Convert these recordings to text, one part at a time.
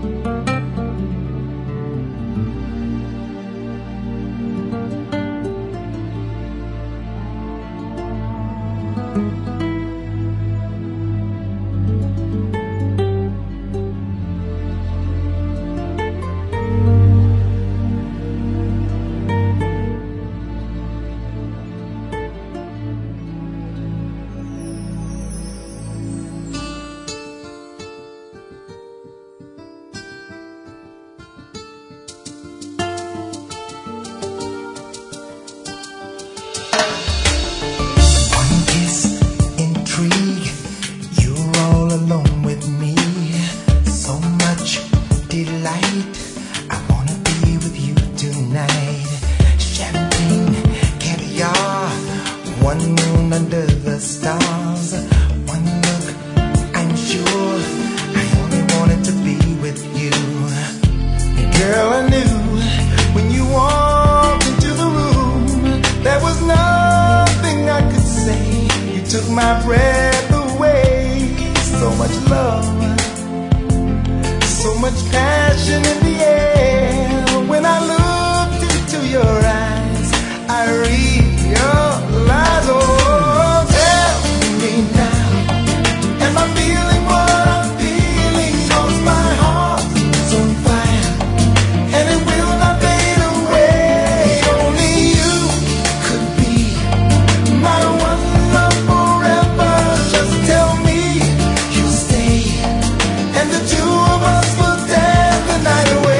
I wanna be with you tonight. Champagne, caviar, one moon under the stars. One look, I'm sure I only wanted to be with you. Girl, I knew when you walked into the room, there was nothing I could say. You took my breath away. So much love, so much passion in the air. When I looked into your eyes, I realized, oh, tell me now, am I feeling what I'm feeling? 'Cause my heart's on fire, and it will not fade away. Only you could be my one love forever. Just tell me you'll stay, and the two of us will dance the night away.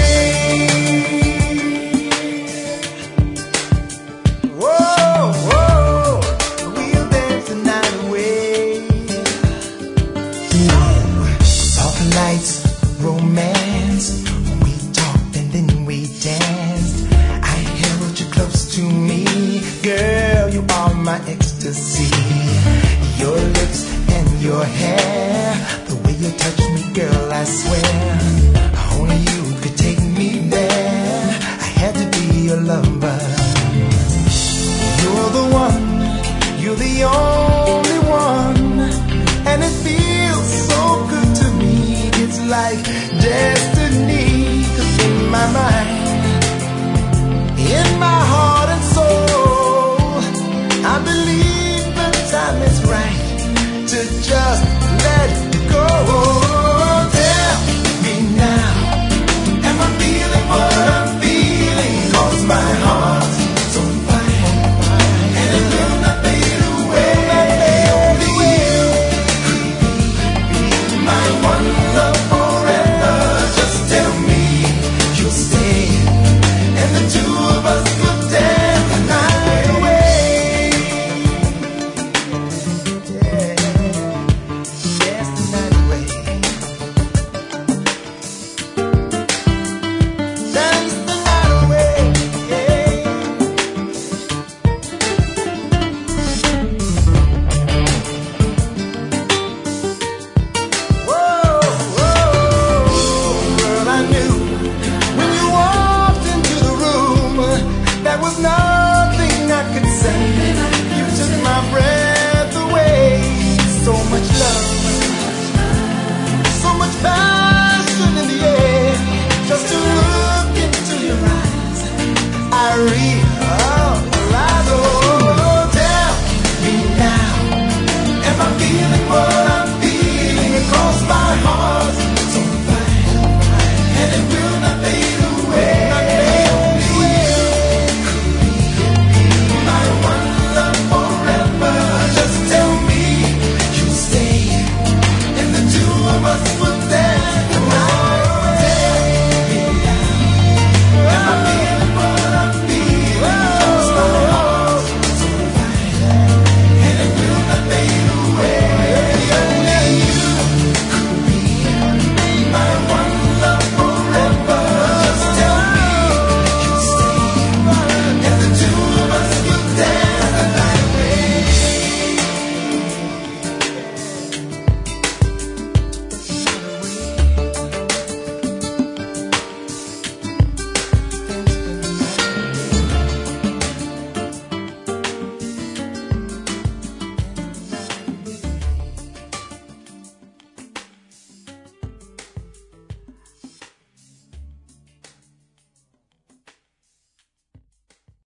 Whoa, whoa, we'll dance the night away. Soft lights, romance. We talked and then we danced. I held you close to me. Girl, you are my ecstasy. Your lips and your hair, the way you touch me, girl, I swear only you could take me there. I had to be your lover. You're the one, you're the only one, and it feels so good to me. It's like